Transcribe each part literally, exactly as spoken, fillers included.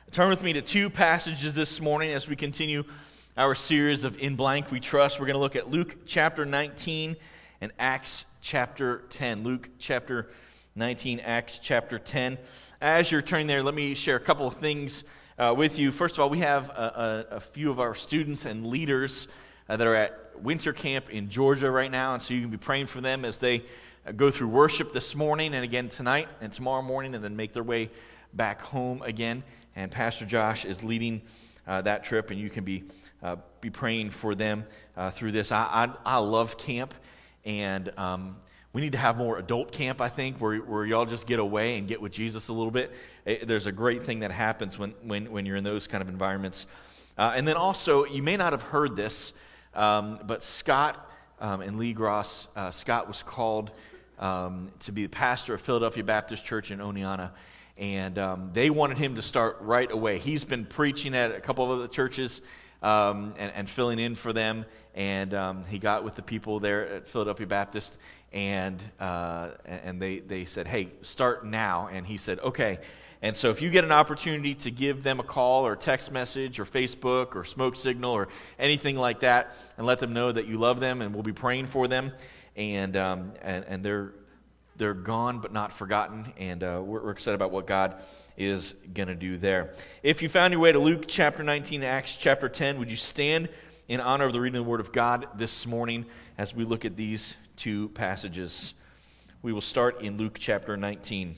Turn with me to two passages this morning as we continue our series of In Blank We Trust. We're going to look at Luke chapter nineteen and Acts chapter ten. Luke chapter nineteen, Acts chapter ten. As you're turning there, let me share a couple of things uh, with you. First of all, we have a, a, a few of our students and leaders uh, that are at winter camp in Georgia right now, and so you can be praying for them as they uh, go through worship this morning and again tonight and tomorrow morning, and then make their way back home again. And Pastor Josh is leading uh, that trip, and you can be uh, be praying for them uh, through this. I, I I love camp, and um, we need to have more adult camp, I think, where where y'all just get away and get with Jesus a little bit. It, there's a great thing that happens when, when, when you're in those kind of environments. Uh, and then also, you may not have heard this, um, but Scott um, and Lee Gross, uh, Scott was called um, to be the pastor of Philadelphia Baptist Church in Oneonta. And um, they wanted him to start right away. He's been preaching at a couple of other churches um, and, and filling in for them. And um, he got with the people there at Philadelphia Baptist, and uh, and they, they said, hey, start now. And he said, okay. And so if you get an opportunity to give them a call or text message or Facebook or smoke signal or anything like that, and let them know that you love them and we'll be praying for them. And um, and, and they're They're gone but not forgotten, and uh, we're, we're excited about what God is going to do there. If you found your way to Luke chapter nineteen, Acts chapter ten, would you stand in honor of the reading of the Word of God this morning as we look at these two passages? We will start in Luke chapter nineteen.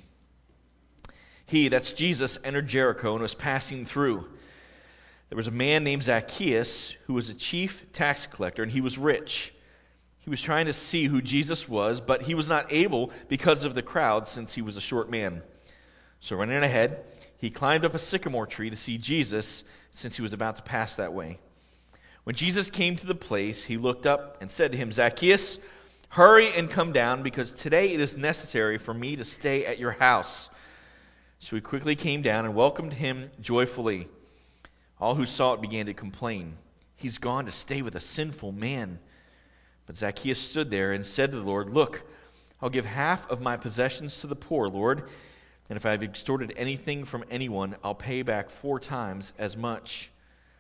He, that's Jesus, entered Jericho and was passing through. There was a man named Zacchaeus who was a chief tax collector, and he was rich. He was trying to see who Jesus was, but he was not able because of the crowd, since he was a short man. So running ahead, he climbed up a sycamore tree to see Jesus, since he was about to pass that way. When Jesus came to the place, he looked up and said to him, Zacchaeus, hurry and come down, because today it is necessary for me to stay at your house. So he quickly came down and welcomed him joyfully. All who saw it began to complain, he's gone to stay with a sinful man. But Zacchaeus stood there and said to the Lord, look, I'll give half of my possessions to the poor, Lord, and if I have extorted anything from anyone, I'll pay back four times as much.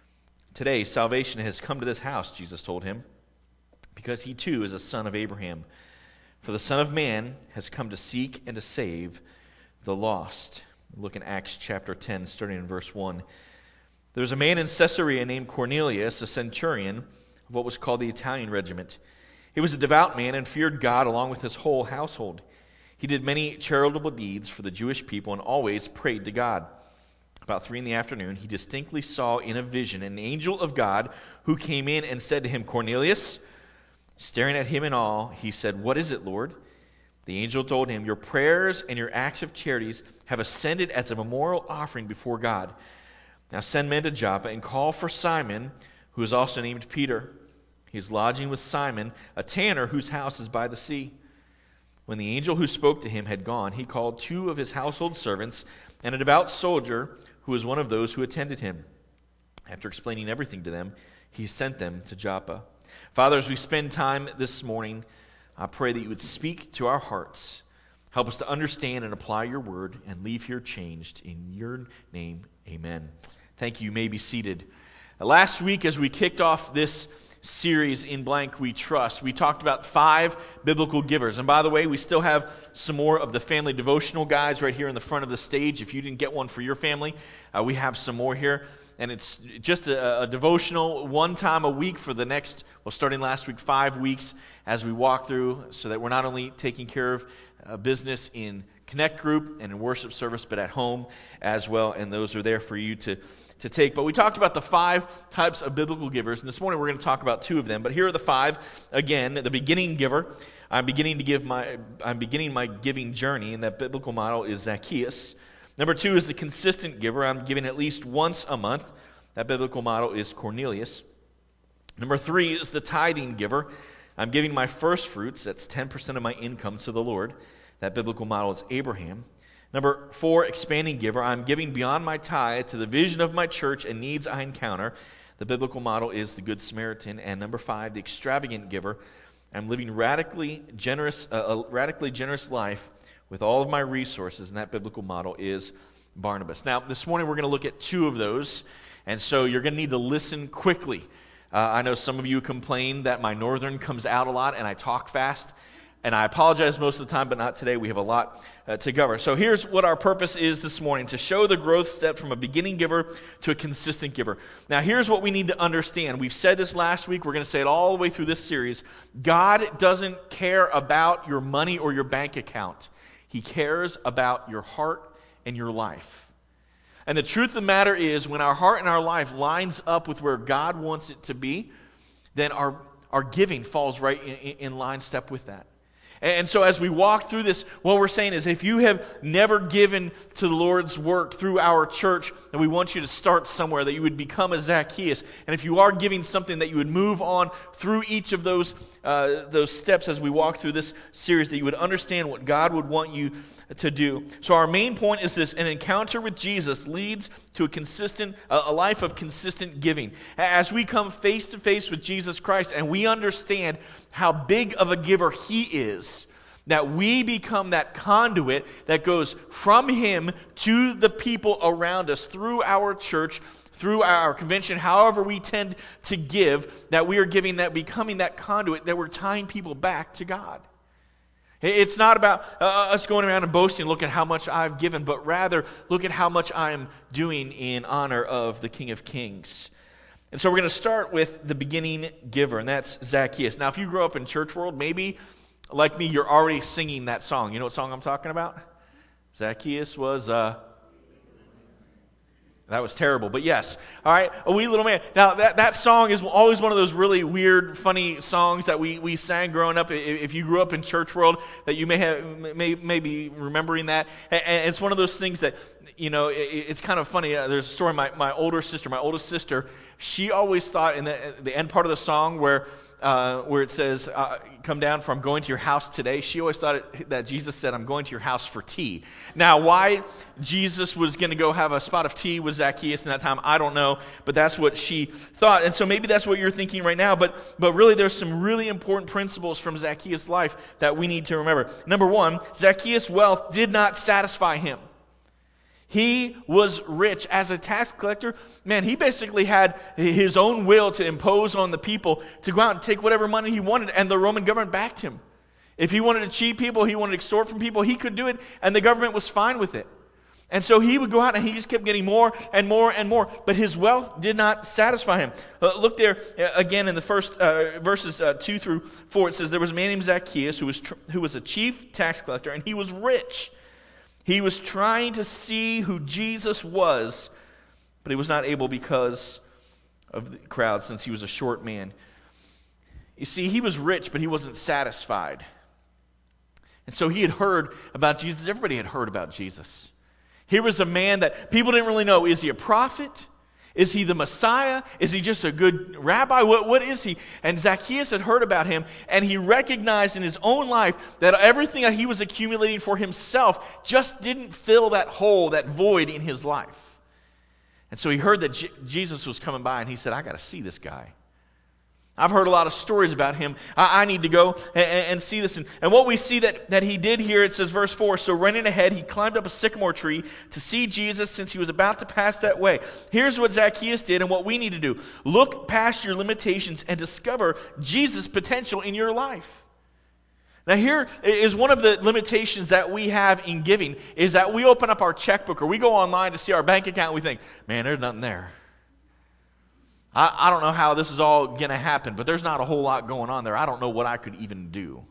Today, salvation has come to this house, Jesus told him, because he too is a son of Abraham. For the Son of Man has come to seek and to save the lost. Look in Acts chapter ten, starting in verse one. There was a man in Caesarea named Cornelius, a centurion of what was called the Italian regiment. He was a devout man and feared God along with his whole household. He did many charitable deeds for the Jewish people and always prayed to God. About three in the afternoon, he distinctly saw in a vision an angel of God who came in and said to him, Cornelius. Staring at him in awe, he said, what is it, Lord? The angel told him, your prayers and your acts of charities have ascended as a memorial offering before God. Now send men to Joppa and call for Simon, who is also named Peter. He is lodging with Simon, a tanner whose house is by the sea. When the angel who spoke to him had gone, he called two of his household servants and a devout soldier who was one of those who attended him. After explaining everything to them, he sent them to Joppa. Father, as we spend time this morning, I pray that you would speak to our hearts. Help us to understand and apply your word and leave here changed. In your name, amen. Thank you. You may be seated. Last week, as we kicked off this series, In Blank We Trust, we talked about five biblical givers. And by the way, we still have some more of the family devotional guides right here in the front of the stage. If you didn't get one for your family, uh, we have some more here. And it's just a, a devotional one time a week for the next, well, starting last week, five weeks as we walk through, so that we're not only taking care of uh, business in Connect Group and in worship service, but at home as well. And those are there for you to to take. But we talked about the five types of biblical givers, and this morning we're going to talk about two of them. But here are the five. Again, the beginning giver. I'm beginning to give my I'm beginning my giving journey, and that biblical model is Zacchaeus. Number two is the consistent giver. I'm giving at least once a month. That biblical model is Cornelius. Number three is the tithing giver. I'm giving my first fruits, that's ten percent of my income, to the Lord. That biblical model is Abraham. Number four, expanding giver. I'm giving beyond my tithe to the vision of my church and needs I encounter. The biblical model is the Good Samaritan. And number five, the extravagant giver. I'm living radically generous, uh, a radically generous life with all of my resources, and that biblical model is Barnabas. Now, this morning we're going to look at two of those, and so you're going to need to listen quickly. Uh, I know some of you complain that my northern comes out a lot and I talk fast, and I apologize most of the time, but not today. We have a lot uh, to cover. So here's what our purpose is this morning, to show the growth step from a beginning giver to a consistent giver. Now here's what we need to understand. We've said this last week. We're going to say it all the way through this series. God doesn't care about your money or your bank account. He cares about your heart and your life. And the truth of the matter is, when our heart and our life lines up with where God wants it to be, then our, our giving falls right in, in line step with that. And so as we walk through this, what we're saying is, if you have never given to the Lord's work through our church, then we want you to start somewhere, that you would become a Zacchaeus. And if you are giving something, that you would move on through each of those uh, those steps as we walk through this series, that you would understand what God would want you to do. So our main point is this: an encounter with Jesus leads to a consistent, a life of consistent giving. As we come face to face with Jesus Christ and we understand how big of a giver He is, that we become that conduit that goes from Him to the people around us through our church, through our convention, however we tend to give, that we are giving, that becoming that conduit, that we're tying people back to God. It's not about uh, us going around and boasting, look at how much I've given, but rather look at how much I'm doing in honor of the King of Kings. And so we're going to start with the beginning giver, and that's Zacchaeus. Now, if you grew up in church world, maybe, like me, you're already singing that song. You know what song I'm talking about? Zacchaeus was... Uh, That was terrible, but yes. All right, A Wee Little Man. Now, that, that song is always one of those really weird, funny songs that we, we sang growing up. If you grew up in church world, that you may have may, may be remembering that. And it's one of those things that, you know, it, it's kind of funny. There's a story, my, my older sister, my oldest sister, she always thought in the, the end part of the song where Uh, where it says, uh, come down from going to your house today, she always thought it, that Jesus said, I'm going to your house for tea. Now, why Jesus was going to go have a spot of tea with Zacchaeus in that time, I don't know, but that's what she thought. And so maybe that's what you're thinking right now, but, but really there's some really important principles from Zacchaeus' life that we need to remember. Number one, Zacchaeus' wealth did not satisfy him. He was rich. As a tax collector, man, he basically had his own will to impose on the people to go out and take whatever money he wanted, and the Roman government backed him. If he wanted to cheat people, he wanted to extort from people, he could do it, and the government was fine with it. And so he would go out and he just kept getting more and more and more, but his wealth did not satisfy him. Uh, look there uh, again in the first uh, verses uh, two through four. It says, there was a man named Zacchaeus who was tr- who was a chief tax collector, and he was rich. He was trying to see who Jesus was, but he was not able because of the crowd, since he was a short man. You see, he was rich, but he wasn't satisfied. And so he had heard about Jesus. Everybody had heard about Jesus. Here was a man that people didn't really know. Is he a prophet? Is he the Messiah? Is he just a good rabbi? What, what is he? And Zacchaeus had heard about him, and he recognized in his own life that everything that he was accumulating for himself just didn't fill that hole, that void in his life. And so he heard that J- Jesus was coming by, and he said, I got to see this guy. I've heard a lot of stories about him. I, I need to go and, and see this. And, and what we see that, that he did here, it says verse four, so running ahead, he climbed up a sycamore tree to see Jesus, since he was about to pass that way. Here's what Zacchaeus did and what we need to do. Look past your limitations and discover Jesus' potential in your life. Now here is one of the limitations that we have in giving, is that we open up our checkbook or we go online to see our bank account and we think, man, there's nothing there. I, I don't know how this is all going to happen, but there's not a whole lot going on there. I don't know what I could even do.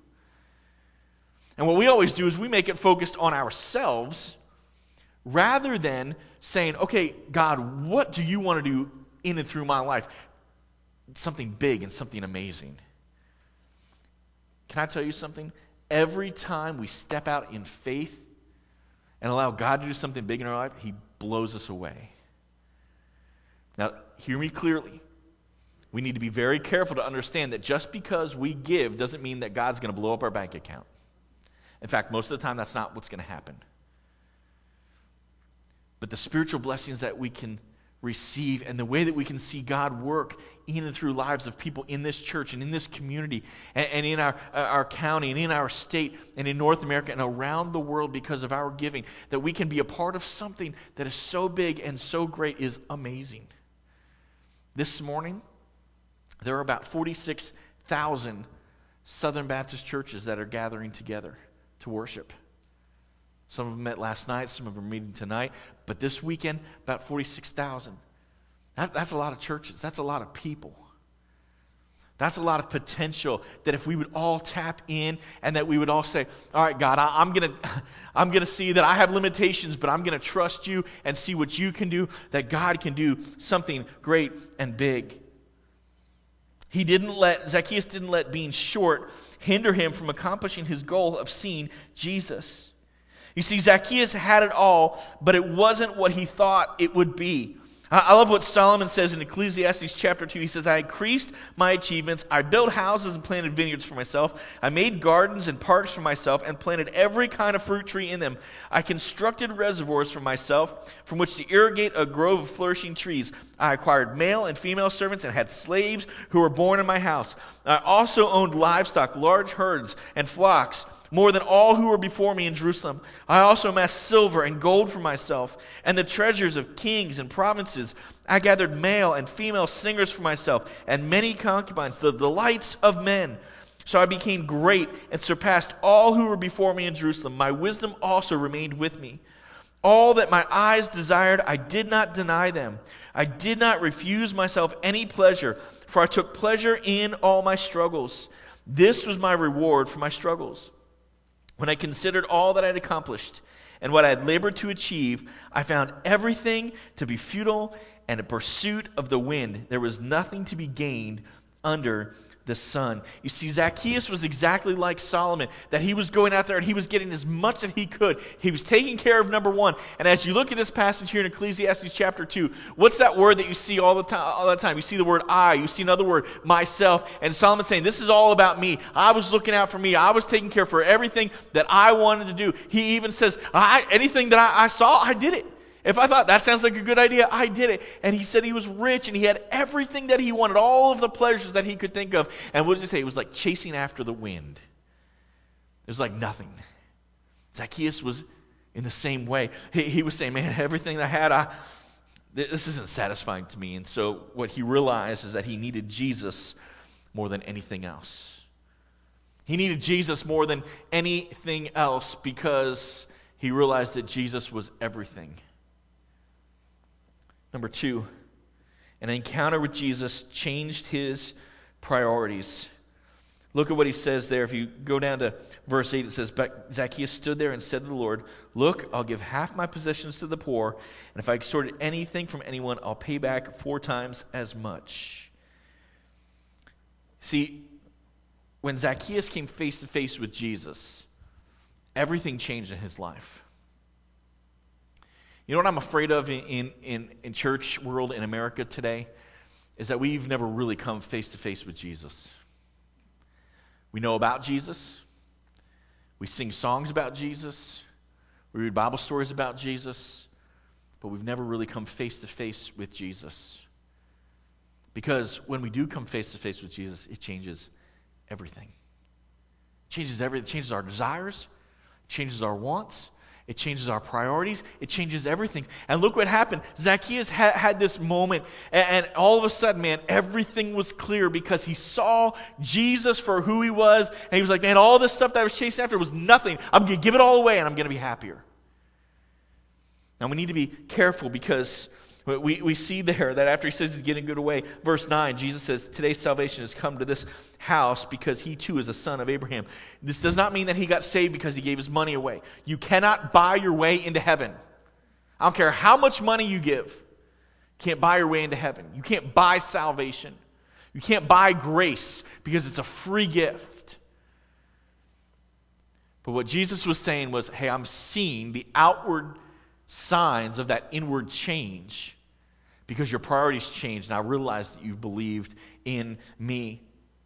And what we always do is we make it focused on ourselves rather than saying, okay, God, what do you want to do in and through my life? Something big and something amazing. Can I tell you something? Every time we step out in faith and allow God to do something big in our life, He blows us away. Now, hear me clearly. We need to be very careful to understand that just because we give doesn't mean that God's going to blow up our bank account. In fact, most of the time, that's not what's going to happen. But the spiritual blessings that we can receive, and the way that we can see God work in and through lives of people in this church and in this community and, and in our, our county and in our state and in North America and around the world because of our giving, that we can be a part of something that is so big and so great is amazing. This morning, there are about forty-six thousand Southern Baptist churches that are gathering together to worship. Some of them met last night, some of them are meeting tonight, but this weekend, about forty-six thousand. That, that's a lot of churches. That's a lot of people. That's a lot of potential that if we would all tap in and that we would all say, all right, God, I, I'm going to I'm gonna see that I have limitations, but I'm going to trust you and see what you can do, that God can do something great and big. He didn't let, Zacchaeus didn't let being short hinder him from accomplishing his goal of seeing Jesus. You see, Zacchaeus had it all, but it wasn't what he thought it would be. I love what Solomon says in Ecclesiastes chapter two. He says, I increased my achievements. I built houses and planted vineyards for myself. I made gardens and parks for myself and planted every kind of fruit tree in them. I constructed reservoirs for myself from which to irrigate a grove of flourishing trees. I acquired male and female servants and had slaves who were born in my house. I also owned livestock, large herds and flocks, more than all who were before me in Jerusalem. I also amassed silver and gold for myself, and the treasures of kings and provinces. I gathered male and female singers for myself, and many concubines, the delights of men. So I became great and surpassed all who were before me in Jerusalem. My wisdom also remained with me. All that my eyes desired, I did not deny them. I did not refuse myself any pleasure, for I took pleasure in all my struggles. This was my reward for my struggles. When I considered all that I had accomplished and what I had labored to achieve, I found everything to be futile and a pursuit of the wind. There was nothing to be gained under the sun. You see, Zacchaeus was exactly like Solomon, that he was going out there and he was getting as much that he could. He was taking care of number one. And as you look at this passage here in Ecclesiastes chapter two, what's that word that you see all the time? All the time? You see the word I, you see another word, myself. And Solomon's saying, this is all about me. I was looking out for me. I was taking care for everything that I wanted to do. He even says, I, anything that I, I saw, I did it. If I thought that sounds like a good idea, I did it. And he said he was rich and he had everything that he wanted, all of the pleasures that he could think of. And what does he say? It was like chasing after the wind. It was like nothing. Zacchaeus was in the same way. He, he was saying, man, everything I had, I, this isn't satisfying to me. And so what he realized is that he needed Jesus more than anything else. He needed Jesus more than anything else because he realized that Jesus was everything. Number two, an encounter with Jesus changed his priorities. Look at what he says there. If you go down to verse eight, it says, but Zacchaeus stood there and said to the Lord, look, I'll give half my possessions to the poor, and if I extorted anything from anyone, I'll pay back four times as much. See, when Zacchaeus came face to face with Jesus, everything changed in his life. You know what I'm afraid of in, in, in church world in America today? Is that we've never really come face to face with Jesus. We know about Jesus. We sing songs about Jesus. We read Bible stories about Jesus. But we've never really come face to face with Jesus. Because when we do come face to face with Jesus, it changes everything. It changes everything. It changes our desires. It changes our wants. It changes our priorities. It changes everything. And look what happened. Zacchaeus ha- had this moment, and, and all of a sudden, man, everything was clear because he saw Jesus for who he was, and he was like, man, all this stuff that I was chasing after was nothing. I'm going to give it all away, and I'm going to be happier. Now, we need to be careful because we, we see there that after he says he's getting good away, verse nine, Jesus says, today salvation has come to this house because he too is a son of Abraham. This does not mean that he got saved because he gave his money away. You cannot buy your way into heaven. I don't care how much money you give. You can't buy your way into heaven. You can't buy salvation. You can't buy grace because it's a free gift. But what Jesus was saying was, hey, I'm seeing the outward signs of that inward change because your priorities changed, and I realize that you've believed in me.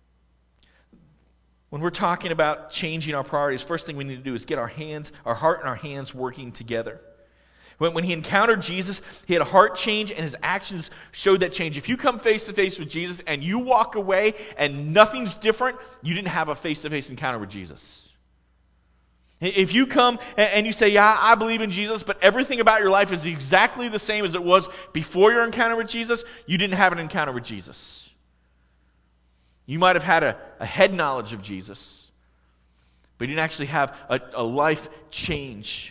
When we're talking about changing our priorities, first thing we need to do is get our hands, our heart and our hands working together. When, when he encountered Jesus, he had a heart change, and his actions showed that change. If you come face to face with Jesus and you walk away and nothing's different, you didn't have a face-to-face encounter with Jesus. If you come and you say, yeah, I believe in Jesus, but everything about your life is exactly the same as it was before your encounter with Jesus, you didn't have an encounter with Jesus. You might have had a, a head knowledge of Jesus, but you didn't actually have a, a life change.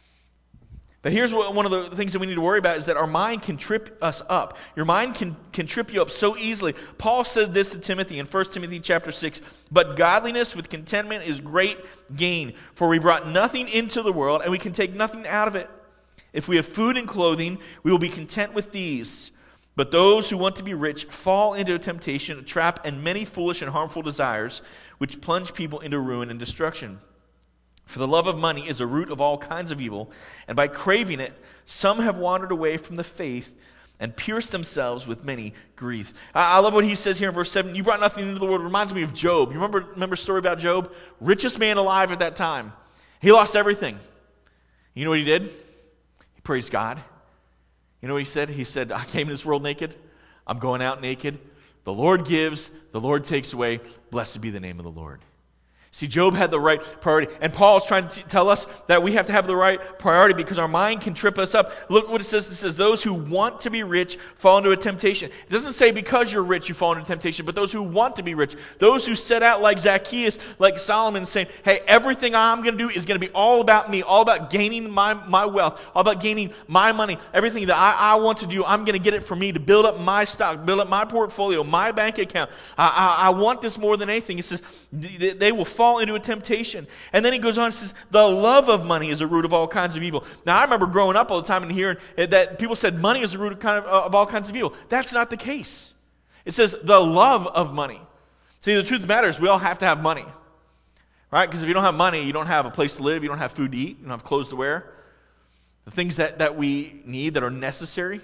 But here's what, one of the things that we need to worry about is that our mind can trip us up. Your mind can, can trip you up so easily. Paul said this to Timothy in First Timothy chapter six, but godliness with contentment is great gain, for we brought nothing into the world, and we can take nothing out of it. If we have food and clothing, we will be content with these. But those who want to be rich fall into a temptation, a trap, and many foolish and harmful desires, which plunge people into ruin and destruction. For the love of money is a root of all kinds of evil, and by craving it, some have wandered away from the faith and pierced themselves with many griefs. I, I love what he says here in verse seven. You brought nothing into the world. It reminds me of Job. You remember, remember a story about Job? Richest man alive at that time. He lost everything. You know what he did? He praised God. You know what he said? He said, I came to this world naked. I'm going out naked. The Lord gives. The Lord takes away. Blessed be the name of the Lord. See, Job had the right priority. And Paul is trying to t- tell us that we have to have the right priority because our mind can trip us up. Look what it says. It says, those who want to be rich fall into a temptation. It doesn't say because you're rich you fall into temptation, but those who want to be rich. Those who set out like Zacchaeus, like Solomon, saying, hey, everything I'm going to do is going to be all about me, all about gaining my, my wealth, all about gaining my money. Everything that I, I want to do, I'm going to get it for me to build up my stock, build up my portfolio, my bank account. I, I, I want this more than anything. It says they will fall into a temptation. And then he goes on and says, the love of money is a root of all kinds of evil. Now, I remember growing up all the time and hearing that people said money is the root of, kind of, uh, of all kinds of evil. That's not the case. It says the love of money. See, the truth of the matter is we all have to have money. Right? Because if you don't have money, you don't have a place to live, you don't have food to eat, you don't have clothes to wear. The things that, that we need that are necessary.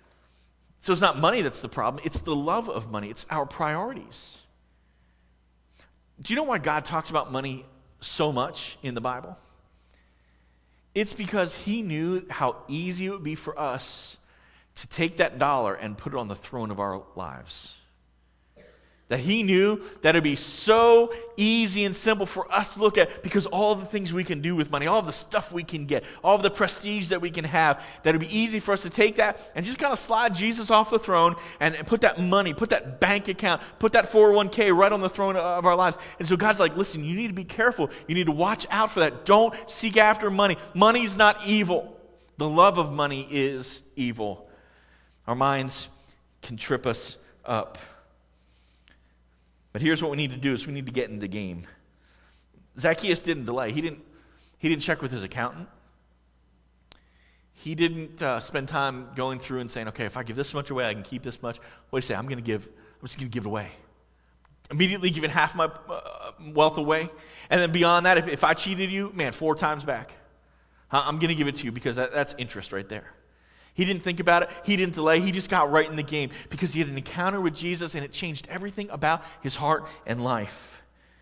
So it's not money that's the problem. It's the love of money. It's our priorities. Do you know why God talks about money so much in the Bible? It's because he knew how easy it would be for us to take that dollar and put it on the throne of our lives. That he knew that it would be so easy and simple for us to look at because all of the things we can do with money, all of the stuff we can get, all of the prestige that we can have, that it would be easy for us to take that and just kind of slide Jesus off the throne and, and put that money, put that bank account, put that four oh one k right on the throne of our lives. And so God's like, listen, you need to be careful. You need to watch out for that. Don't seek after money. Money's not evil. The love of money is evil. Our minds can trip us up. But here's what we need to do is we need to get in the game. Zacchaeus didn't delay. He didn't, he didn't check with his accountant. He didn't uh, spend time going through and saying, okay, if I give this much away, I can keep this much. What do you say? I'm going to give, I'm just going to give it away. Immediately giving half my uh, wealth away. And then beyond that, if, if I cheated you, man, four times back. I'm going to give it to you because that, that's interest right there. He didn't think about it. He didn't delay. He just got right in the game because he had an encounter with Jesus and it changed everything about his heart and life.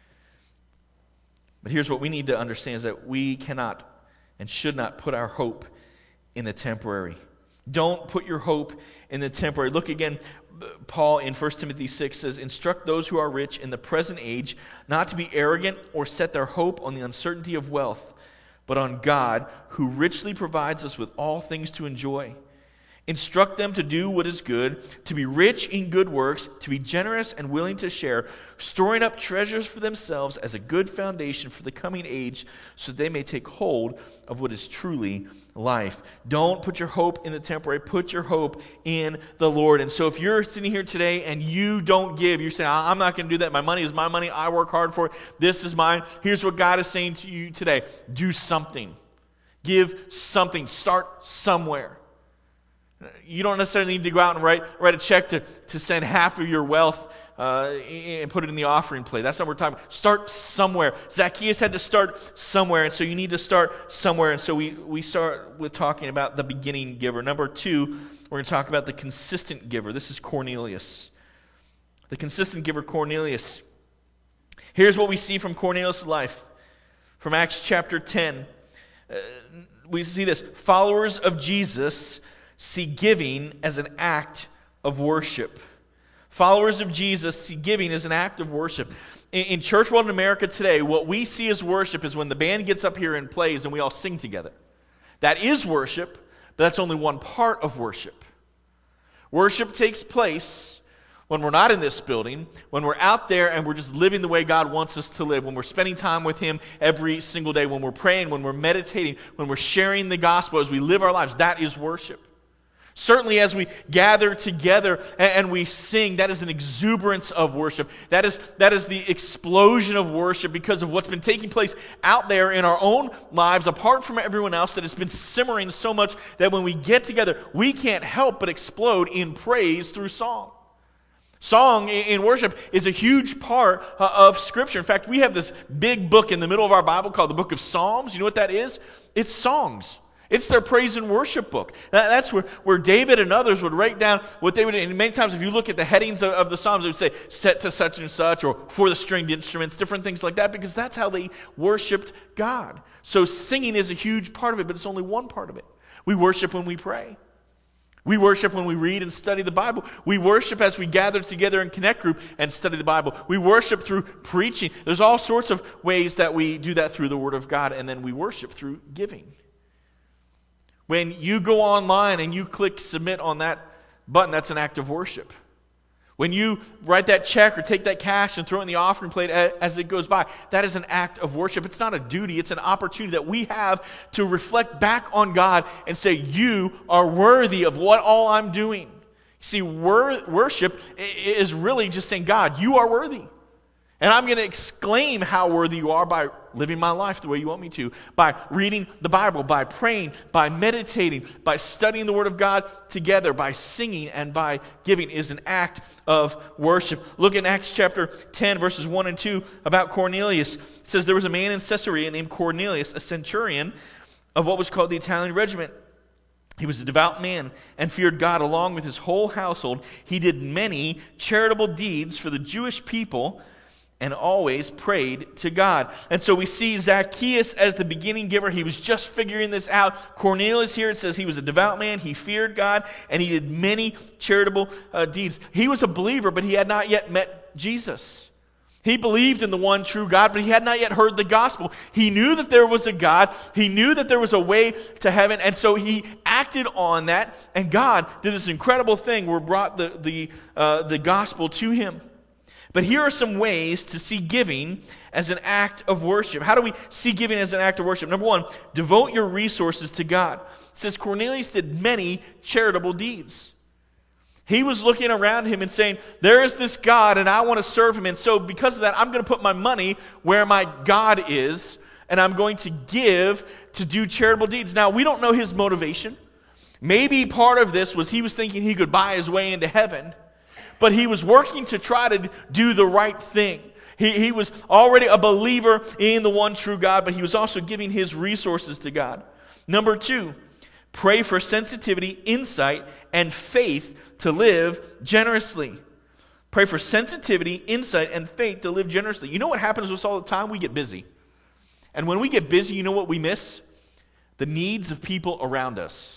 But here's what we need to understand is that we cannot and should not put our hope in the temporary. Don't put your hope in the temporary. Look again, Paul in First Timothy six says, instruct those who are rich in the present age not to be arrogant or set their hope on the uncertainty of wealth, but on God, who richly provides us with all things to enjoy. Instruct them to do what is good, to be rich in good works, to be generous and willing to share, storing up treasures for themselves as a good foundation for the coming age, so they may take hold of what is truly life. Don't put your hope in the temporary. Put your hope in the Lord. And so if you're sitting here today and you don't give, you're saying, I'm not going to do that. My money is my money. I work hard for it. This is mine. Here's what God is saying to you today. Do something. Give something. Start somewhere. You don't necessarily need to go out and write, write a check to, to send half of your wealth uh, and put it in the offering plate. That's not what we're talking about. Start somewhere. Zacchaeus had to start somewhere, and so you need to start somewhere. And so we, we start with talking about the beginning giver. Number two, we're going to talk about the consistent giver. This is Cornelius. The consistent giver, Cornelius. Here's what we see from Cornelius' life. From Acts chapter ten. Uh, we see this. Followers of Jesus see giving as an act of worship. Followers of Jesus see giving as an act of worship. In, in church world in America today, what we see as worship is when the band gets up here and plays and we all sing together. That is worship, but that's only one part of worship. Worship takes place when we're not in this building, when we're out there and we're just living the way God wants us to live, when we're spending time with Him every single day, when we're praying, when we're meditating, when we're sharing the gospel as we live our lives, that is worship. Certainly as we gather together and we sing, that is an exuberance of worship. That is, that is the explosion of worship because of what's been taking place out there in our own lives, apart from everyone else, that has been simmering so much that when we get together, we can't help but explode in praise through song. Song in worship is a huge part of Scripture. In fact, we have this big book in the middle of our Bible called the Book of Psalms. You know what that is? It's songs. It's their praise and worship book. That's where, where David and others would write down what they would, and many times if you look at the headings of, of the Psalms, it would say, set to such and such, or for the stringed instruments, different things like that, because that's how they worshiped God. So singing is a huge part of it, but it's only one part of it. We worship when we pray. We worship when we read and study the Bible. We worship as we gather together in Connect Group and study the Bible. We worship through preaching. There's all sorts of ways that we do that through the Word of God, and then we worship through giving. When you go online and you click submit on that button, that's an act of worship. When you write that check or take that cash and throw it in the offering plate as it goes by, that is an act of worship. It's not a duty, it's an opportunity that we have to reflect back on God and say, you are worthy of what all I'm doing. See, wor- worship is really just saying, God, you are worthy. And I'm going to exclaim how worthy you are by living my life the way you want me to, by reading the Bible, by praying, by meditating, by studying the Word of God together, by singing, and by giving is an act of worship. Look in Acts chapter ten, verses one and two about Cornelius. It says, there was a man in Caesarea named Cornelius, a centurion of what was called the Italian regiment. He was a devout man and feared God along with his whole household. He did many charitable deeds for the Jewish people and always prayed to God. And so we see Zacchaeus as the beginning giver. He was just figuring this out. Cornelius here, it says he was a devout man. He feared God, and he did many charitable uh, deeds. He was a believer, but he had not yet met Jesus. He believed in the one true God, but he had not yet heard the gospel. He knew that there was a God. He knew that there was a way to heaven, and so he acted on that, and God did this incredible thing where brought the, the, uh, the gospel to him. But here are some ways to see giving as an act of worship. How do we see giving as an act of worship? Number one, devote your resources to God. It says Cornelius did many charitable deeds. He was looking around him and saying, there is this God and I want to serve him. And so because of that, I'm going to put my money where my God is, and I'm going to give to do charitable deeds. Now, we don't know his motivation. Maybe part of this was he was thinking he could buy his way into heaven. But he was working to try to do the right thing. He, he was already a believer in the one true God, but he was also giving his resources to God. Number two, pray for sensitivity, insight, and faith to live generously. Pray for sensitivity, insight, and faith to live generously. You know what happens to us all the time? We get busy. And when we get busy, you know what we miss? The needs of people around us.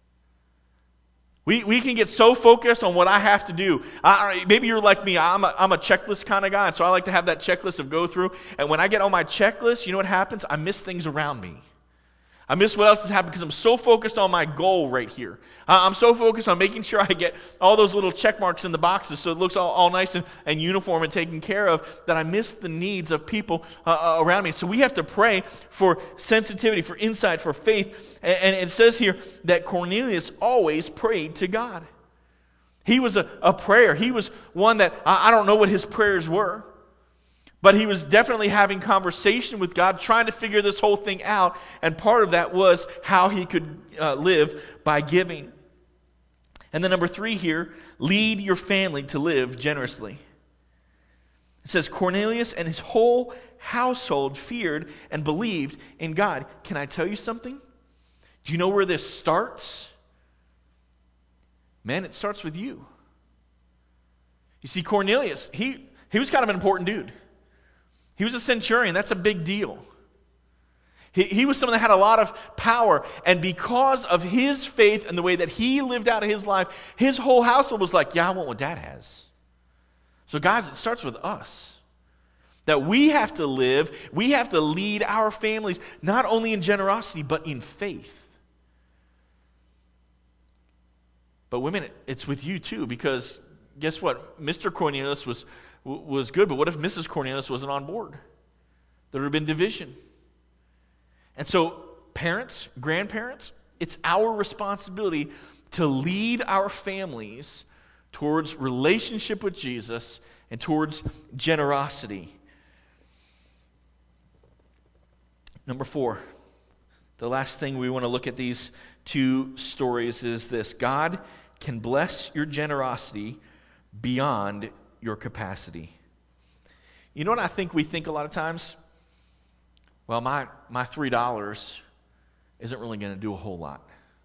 We we can get so focused on what I have to do. I, maybe you're like me. I'm a, I'm a checklist kind of guy, and so I like to have that checklist of go through. And when I get on my checklist, you know what happens? I miss things around me. I miss what else has happened because I'm so focused on my goal right here. I'm so focused on making sure I get all those little check marks in the boxes so it looks all, all nice and, and uniform and taken care of, that I miss the needs of people uh, around me. So we have to pray for sensitivity, for insight, for faith. And, and it says here that Cornelius always prayed to God. He was a, a prayer. He was one that, I, I don't know what his prayers were. But he was definitely having conversation with God, trying to figure this whole thing out. And part of that was how he could uh, live by giving. And then number three here, lead your family to live generously. It says, Cornelius and his whole household feared and believed in God. Can I tell you something? Do you know where this starts? Man, it starts with you. You see, Cornelius, he, he was kind of an important dude. He was a centurion. That's a big deal. He, he was someone that had a lot of power. And because of his faith and the way that he lived out his life, his whole household was like, yeah, I want what Dad has. So guys, it starts with us. That we have to live, we have to lead our families, not only in generosity, but in faith. But women, it's with you too, because guess what? Mister Cornelius was, was good, but what if Missus Cornelius wasn't on board? There would have been division. And so, parents, grandparents, it's our responsibility to lead our families towards relationship with Jesus and towards generosity. Number four, the last thing we want to look at these two stories is this: God can bless your generosity beyond your capacity. You know what I think we think a lot of times? Well, my, my three dollars isn't really going to do a whole lot.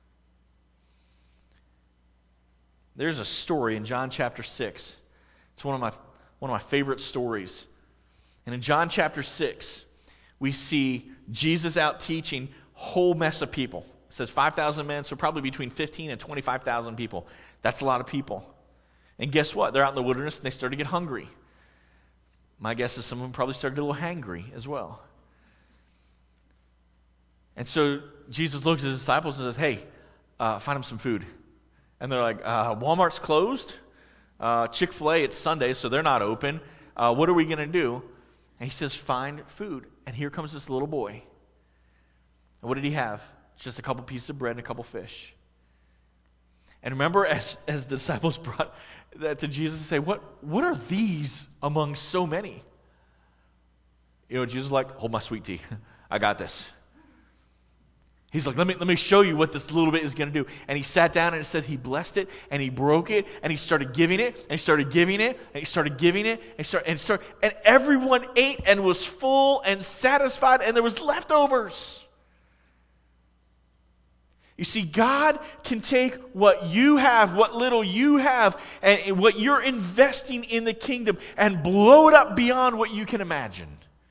There's a story in John chapter six. It's one of my one of my favorite stories. And in John chapter six, we see Jesus out teaching a whole mess of people. It says five thousand men, so probably between fifteen and twenty-five thousand people. That's a lot of people. And guess what? They're out in the wilderness and they start to get hungry. My guess is some of them probably started to get a little hangry as well. And so Jesus looks at his disciples and says, hey, uh, find them some food. And they're like, uh, Walmart's closed. Uh, Chick-fil-A, it's Sunday, so they're not open. Uh, what are we going to do? And he says, find food. And here comes this little boy. And what did he have? Just a couple pieces of bread and a couple fish. And remember, as, as the disciples brought that to Jesus and say, what, what are these among so many? You know, Jesus was like, hold my sweet tea. I got this. He's like, let me let me show you what this little bit is going to do. And he sat down and it said he blessed it and he broke it and he started giving it and he started giving it and he started giving it and started and started and everyone ate and was full and satisfied and there was leftovers. You see, God can take what you have, what little you have, and what you're investing in the kingdom and blow it up beyond what you can imagine.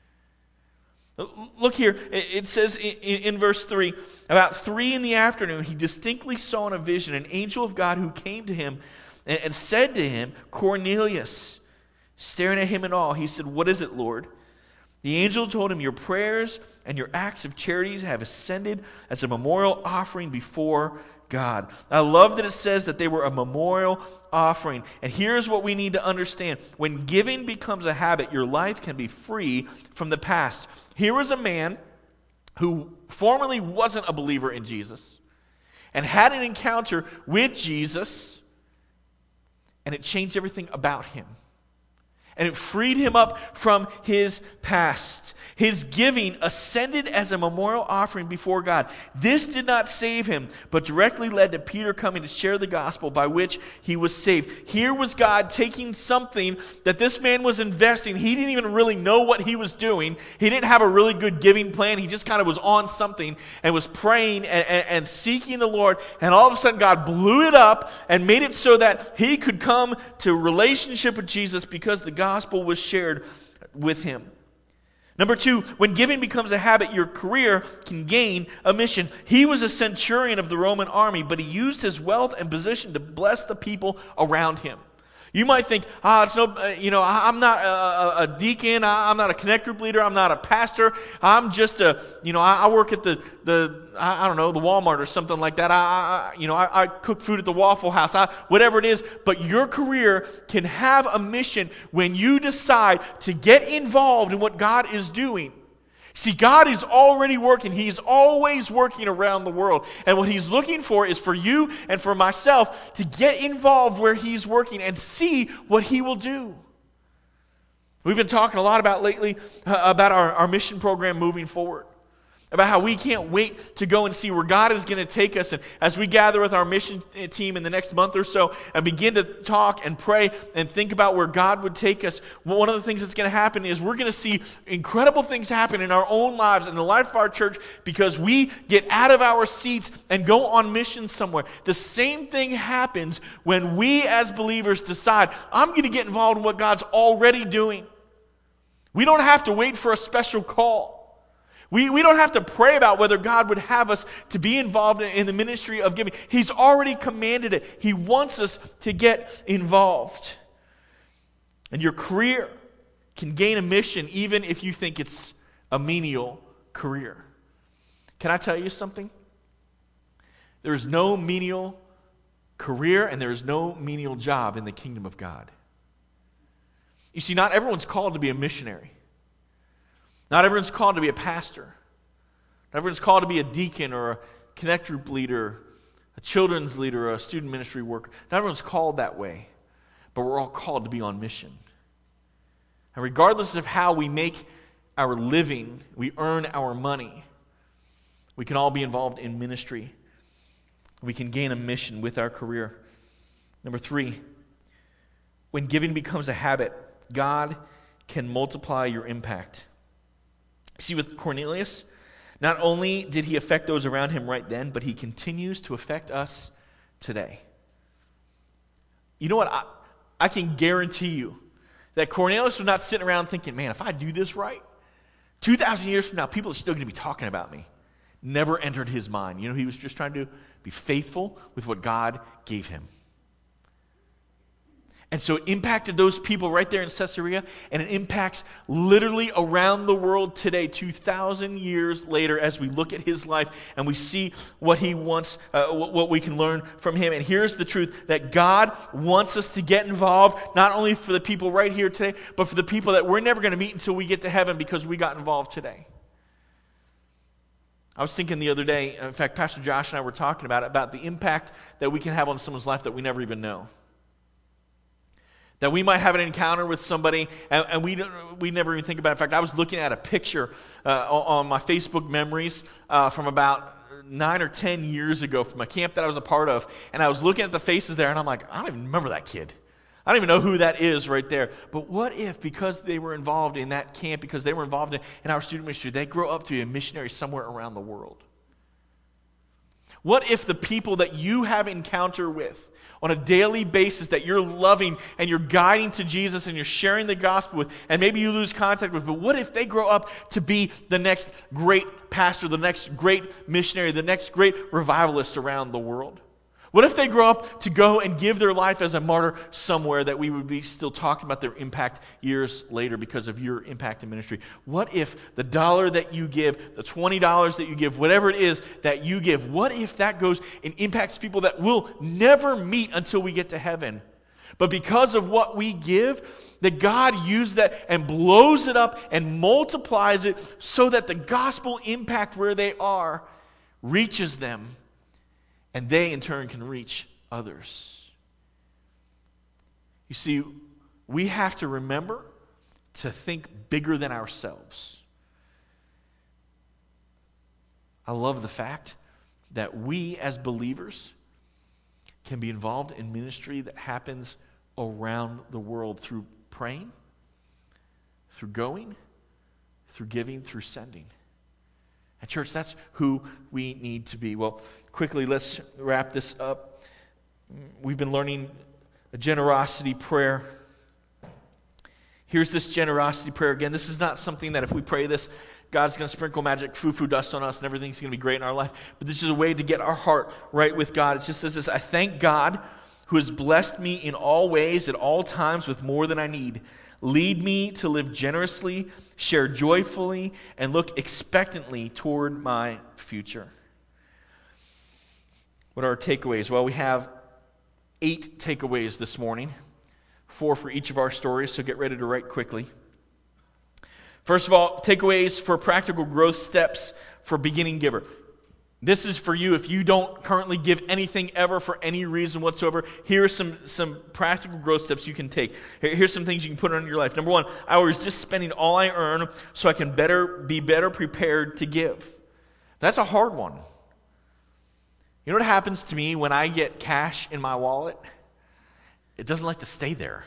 Look here, it says in verse three, about three in the afternoon, he distinctly saw in a vision an angel of God who came to him and said to him, Cornelius. Staring at him in awe, he said, what is it, Lord? The angel told him, your prayers and your acts of charities have ascended as a memorial offering before God. I love that it says that they were a memorial offering. And here's what we need to understand. When giving becomes a habit, your life can be free from the past. Here was a man who formerly wasn't a believer in Jesus and had an encounter with Jesus, and it changed everything about him. And it freed him up from his past. His giving ascended as a memorial offering before God. This did not save him, but directly led to Peter coming to share the gospel by which he was saved. Here was God taking something that this man was investing. He didn't even really know what he was doing. He didn't have a really good giving plan. He just kind of was on something and was praying and, and, and seeking the Lord. And all of a sudden God blew it up and made it so that he could come to relationship with Jesus because the gospel was shared with him. Number two, when giving becomes a habit, your career can gain a mission. He was a centurion of the Roman army, but he used his wealth and position to bless the people around him. You might think, ah, it's no, uh, you know, I'm not a, a deacon, I'm not a connect group leader, I'm not a pastor, I'm just a, you know, I, I work at the, the I, I don't know, the Walmart or something like that. I, I you know, I, I cook food at the Waffle House, I, whatever it is. But your career can have a mission when you decide to get involved in what God is doing. See, God is already working. He's always working around the world. And what he's looking for is for you and for myself to get involved where he's working and see what he will do. We've been talking a lot about lately uh, about our, our mission program moving forward. About how we can't wait to go and see where God is going to take us. And as we gather with our mission team in the next month or so and begin to talk and pray and think about where God would take us, one of the things that's going to happen is we're going to see incredible things happen in our own lives and the life of our church because we get out of our seats and go on mission somewhere. The same thing happens when we as believers decide, I'm going to get involved in what God's already doing. We don't have to wait for a special call. We, we don't have to pray about whether God would have us to be involved in, in the ministry of giving. He's already commanded it. He wants us to get involved. And your career can gain a mission even if you think it's a menial career. Can I tell you something? There is no menial career and there is no menial job in the kingdom of God. You see, not everyone's called to be a missionary. Not everyone's called to be a pastor. Not everyone's called to be a deacon or a connect group leader, a children's leader, or a student ministry worker. Not everyone's called that way. But we're all called to be on mission. And regardless of how we make our living, we earn our money, we can all be involved in ministry. We can gain a mission with our career. Number three, when giving becomes a habit, God can multiply your impact. See, with Cornelius, not only did he affect those around him right then, but he continues to affect us today. You know what? I, I can guarantee you that Cornelius was not sitting around thinking, man, if I do this right, two thousand years from now, people are still going to be talking about me. Never entered his mind. You know, he was just trying to be faithful with what God gave him. And so it impacted those people right there in Caesarea, and it impacts literally around the world today, two thousand years later, as we look at his life and we see what he wants, uh, what we can learn from him. And here's the truth, that God wants us to get involved, not only for the people right here today, but for the people that we're never going to meet until we get to heaven because we got involved today. I was thinking the other day, in fact, Pastor Josh and I were talking about it, about the impact that we can have on someone's life that we never even know. That we might have an encounter with somebody, and, and we don't, we never even think about it. In fact, I was looking at a picture uh, on my Facebook memories uh, from about nine or ten years ago from a camp that I was a part of, and I was looking at the faces there, and I'm like, I don't even remember that kid. I don't even know who that is right there. But what if, because they were involved in that camp, because they were involved in, in our student ministry, they grow up to be a missionary somewhere around the world? What if the people that you have encounter with on a daily basis that you're loving and you're guiding to Jesus and you're sharing the gospel with, and maybe you lose contact with, but what if they grow up to be the next great pastor, the next great missionary, the next great revivalist around the world? What if they grow up to go and give their life as a martyr somewhere that we would be still talking about their impact years later because of your impact in ministry? What if the dollar that you give, the twenty dollars that you give, whatever it is that you give, what if that goes and impacts people that we'll never meet until we get to heaven? But because of what we give, that God used that and blows it up and multiplies it so that the gospel impact where they are reaches them. And they, in turn, can reach others. You see, we have to remember to think bigger than ourselves. I love the fact that we, as believers, can be involved in ministry that happens around the world through praying, through going, through giving, through sending. And church, that's who we need to be. Well, quickly, let's wrap this up. We've been learning a generosity prayer. Here's this generosity prayer again. This is not something that if we pray this, God's going to sprinkle magic foo-foo dust on us and everything's going to be great in our life. But this is a way to get our heart right with God. It just says this: I thank God who has blessed me in all ways at all times with more than I need. Lead me to live generously, share joyfully, and look expectantly toward my future. What are our takeaways? Well, we have eight takeaways this morning, four for each of our stories, so get ready to write quickly. First of all, takeaways for practical growth steps for beginning giver. This is for you if you don't currently give anything ever for any reason whatsoever. Here are some, some practical growth steps you can take. Here, here's some things you can put on your life. Number one, I will resist spending all I earn so I can better be better prepared to give. That's a hard one. You know what happens to me when I get cash in my wallet? It doesn't like to stay there.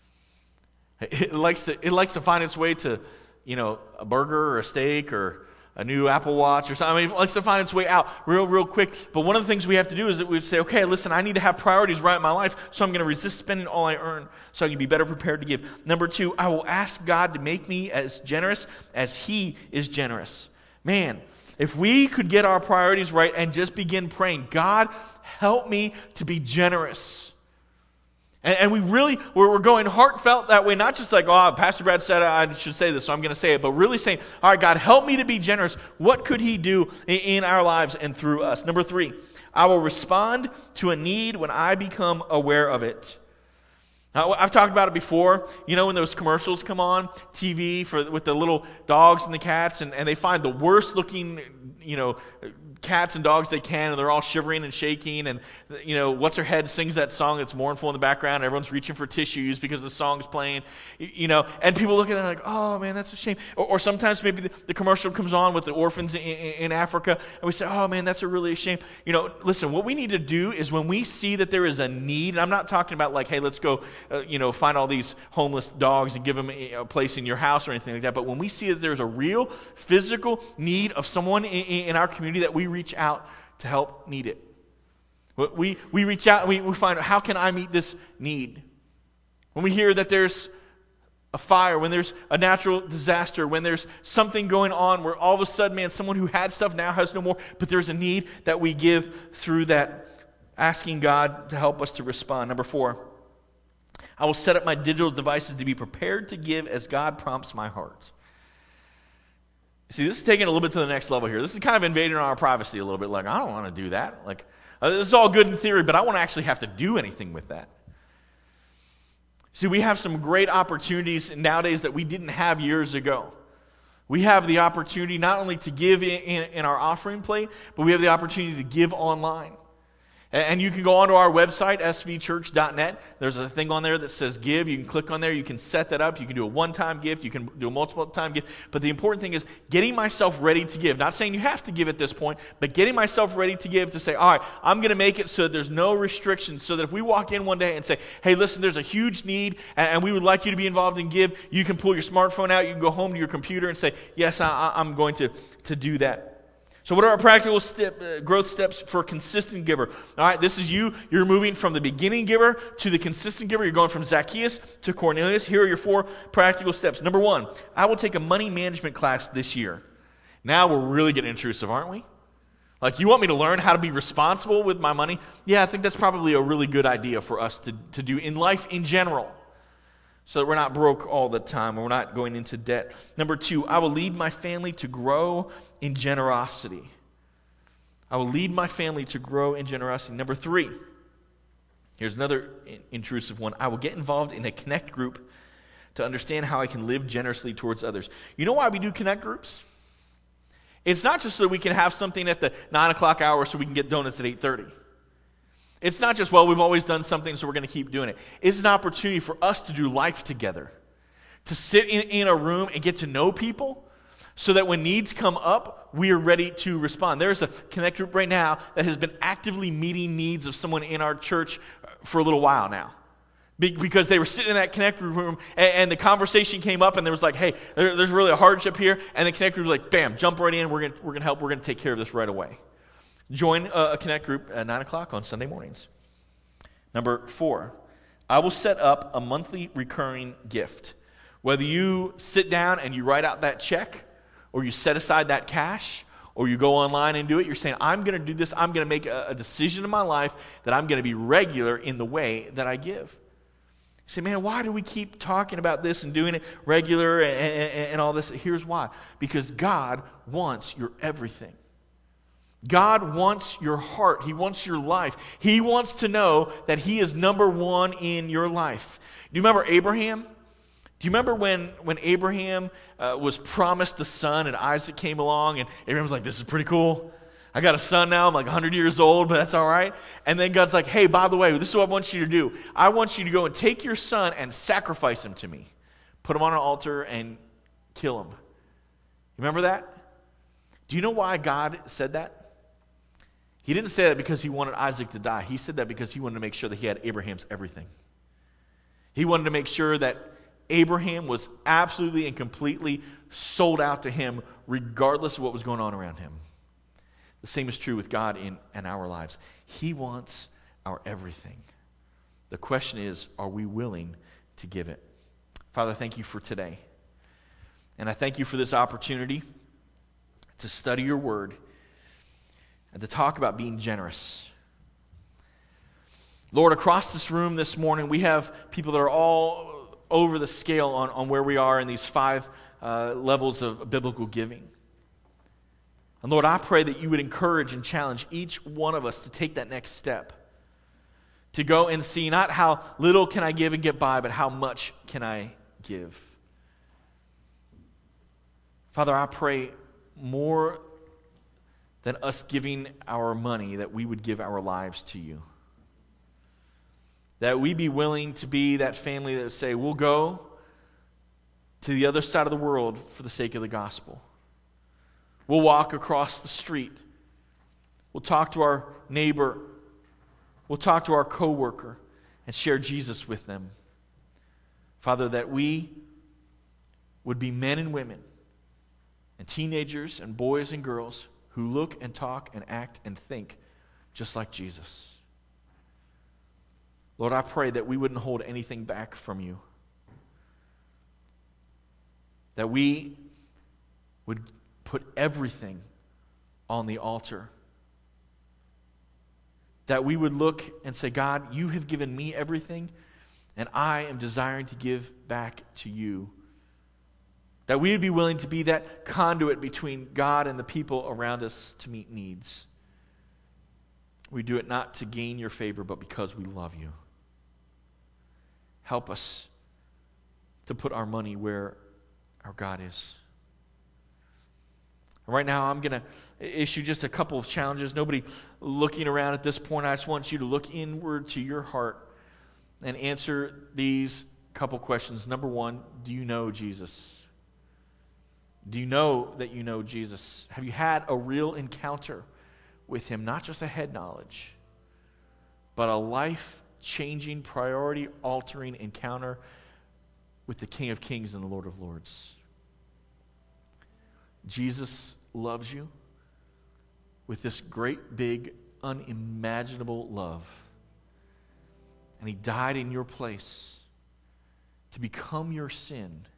It likes to, it likes to find its way to, you know, a burger or a steak or a new Apple Watch or something. I mean, it likes to find its way out real, real quick. But one of the things we have to do is that we say, okay, listen, I need to have priorities right in my life, so I'm going to resist spending all I earn so I can be better prepared to give. Number two, I will ask God to make me as generous as He is generous. Man, if we could get our priorities right and just begin praying, God, help me to be generous. And, and we really, we're, we're going heartfelt that way, not just like, oh, Pastor Brad said I should say this, so I'm going to say it, but really saying, all right, God, help me to be generous. What could He do in, in our lives and through us? Number three, I will respond to a need when I become aware of it. Now, I've talked about it before. You know, when those commercials come on T V for with the little dogs and the cats, and, and they find the worst looking, you know, cats and dogs they can, and they're all shivering and shaking, and, you know, What's Her Head sings that song that's mournful in the background, and everyone's reaching for tissues because the song's playing, you know, and people look at that like, oh, man, that's a shame. Or, or sometimes maybe the, the commercial comes on with the orphans in, in, in Africa, and we say, oh, man, that's a really a shame. You know, listen, what we need to do is when we see that there is a need, and I'm not talking about like, hey, let's go, uh, you know, find all these homeless dogs and give them a, a place in your house or anything like that, but when we see that there's a real physical need of someone in, in our community that we reach out to help meet it. We, we reach out and we, we find out, how can I meet this need? When we hear that there's a fire, when there's a natural disaster, when there's something going on where all of a sudden, man, someone who had stuff now has no more, but there's a need that we give through that, asking God to help us to respond. Number four, I will set up my digital devices to be prepared to give as God prompts my heart. See, this is taking it a little bit to the next level here. This is kind of invading our privacy a little bit. Like, I don't want to do that. Like, uh, this is all good in theory, but I want to actually have to do anything with that. See, we have some great opportunities nowadays that we didn't have years ago. We have the opportunity not only to give in, in, in our offering plate, but we have the opportunity to give online. And you can go onto our website, s v church dot net. There's a thing on there that says give. You can click on there. You can set that up. You can do a one-time gift. You can do a multiple-time gift. But the important thing is getting myself ready to give. Not saying you have to give at this point, but getting myself ready to give to say, all right, I'm going to make it so that there's no restrictions, so that if we walk in one day and say, hey, listen, there's a huge need, and we would like you to be involved in give, you can pull your smartphone out. You can go home to your computer and say, yes, I, I'm going to, to do that. So what are our practical step, uh, growth steps for a consistent giver? All right, this is you. You're moving from the beginning giver to the consistent giver. You're going from Zacchaeus to Cornelius. Here are your four practical steps. Number one, I will take a money management class this year. Now we're really getting intrusive, aren't we? Like, you want me to learn how to be responsible with my money? Yeah, I think that's probably a really good idea for us to, to do in life in general, so that we're not broke all the time, or we're not going into debt. Number two, I will lead my family to grow in generosity. I will lead my family to grow in generosity. Number three, here's another intrusive one. I will get involved in a connect group to understand how I can live generously towards others. You know why we do connect groups? It's not just so that we can have something at the nine o'clock hour so we can get donuts at eight thirty. It's not just, well, we've always done something, so we're going to keep doing it. It's an opportunity for us to do life together, to sit in, in a room and get to know people so that when needs come up, we are ready to respond. There's a connect group right now that has been actively meeting needs of someone in our church for a little while now. Because they were sitting in that connect group room, and, and the conversation came up, and there was like, hey, there, there's really a hardship here, and the connect group was like, bam, jump right in, we're going we're gonna help, we're going to take care of this right away. Join a, a connect group at nine o'clock on Sunday mornings. Number four, I will set up a monthly recurring gift. Whether you sit down and you write out that check, or you set aside that cash, or you go online and do it, you're saying, I'm going to do this, I'm going to make a, a decision in my life that I'm going to be regular in the way that I give. You say, man, why do we keep talking about this and doing it regular and, and, and all this? Here's why. Because God wants your everything. God wants your heart. He wants your life. He wants to know that He is number one in your life. Do you remember Abraham? Do you remember when, when Abraham uh, was promised the son and Isaac came along and Abraham was like, this is pretty cool. I got a son now. I'm like one hundred years old, but that's all right. And then God's like, hey, by the way, this is what I want you to do. I want you to go and take your son and sacrifice him to me. Put him on an altar and kill him. You remember that? Do you know why God said that? He didn't say that because He wanted Isaac to die. He said that because He wanted to make sure that he had Abraham's everything. He wanted to make sure that Abraham was absolutely and completely sold out to Him regardless of what was going on around him. The same is true with God in, in our lives. He wants our everything. The question is, are we willing to give it? Father, thank you for today. And I thank you for this opportunity to study your word and to talk about being generous. Lord, across this room this morning, we have people that are all over the scale on, on where we are in these five uh, levels of biblical giving. And Lord, I pray that you would encourage and challenge each one of us to take that next step. To go and see not how little can I give and get by, but how much can I give. Father, I pray more than us giving our money, that we would give our lives to you. That we be willing to be that family that would say, we'll go to the other side of the world for the sake of the gospel. We'll walk across the street. We'll talk to our neighbor. We'll talk to our coworker and share Jesus with them. Father, that we would be men and women and teenagers and boys and girls who look and talk and act and think just like Jesus. Lord, I pray that we wouldn't hold anything back from you. That we would put everything on the altar. That we would look and say, God, you have given me everything, and I am desiring to give back to you. That we would be willing to be that conduit between God and the people around us to meet needs. We do it not to gain your favor, but because we love you. Help us to put our money where our God is. Right now, I'm going to issue just a couple of challenges. Nobody looking around at this point. I just want you to look inward to your heart and answer these couple questions. Number one, do you know Jesus? Do you know that you know Jesus? Have you had a real encounter with him? Not just a head knowledge, but a life-changing, priority-altering encounter with the King of Kings and the Lord of Lords. Jesus loves you with this great, big, unimaginable love. And he died in your place to become your sin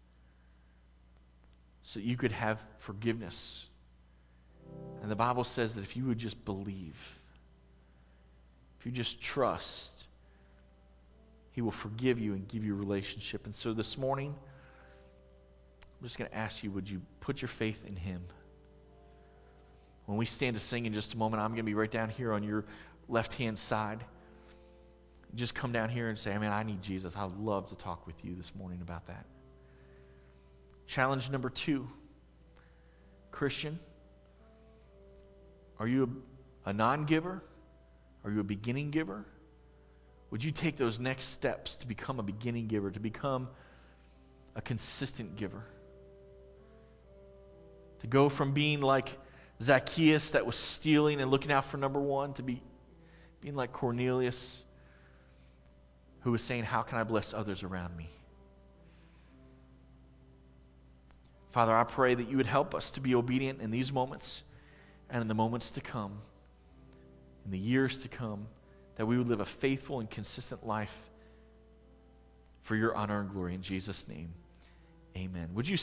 so that you could have forgiveness. And the Bible says that if you would just believe, if you just trust, he will forgive you and give you a relationship. And so this morning, I'm just going to ask you, would you put your faith in him? When we stand to sing in just a moment, I'm going to be right down here on your left-hand side. Just come down here and say, I mean, I need Jesus. I would love to talk with you this morning about that. Challenge number two. Christian, are you a, a non-giver? Are you a beginning giver? Would you take those next steps to become a beginning giver, to become a consistent giver? To go from being like Zacchaeus that was stealing and looking out for number one to be being like Cornelius who was saying, how can I bless others around me? Father, I pray that you would help us to be obedient in these moments and in the moments to come, in the years to come, that we would live a faithful and consistent life for your honor and glory. In Jesus' name, amen. Would you